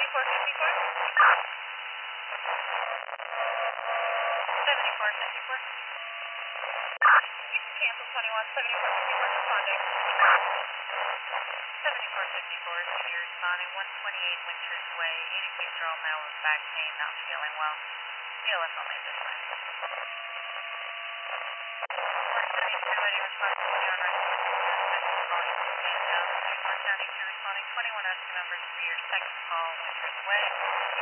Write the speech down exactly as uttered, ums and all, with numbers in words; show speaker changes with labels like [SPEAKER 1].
[SPEAKER 1] seventy-four fifty-four. seventy-four fifty-four. Cancel twenty-one seventy-four fifty-four responding. seventy-four fifty-four, so you're responding one twenty-eight Winters Way, eighty feet draw male with back pain, not feeling well. B L S only at this time. one seventy-two, ready response twenty-one rescue calling St. John's, twenty-four seventy-two responding twenty-one rescue members for your second call, Winters Way.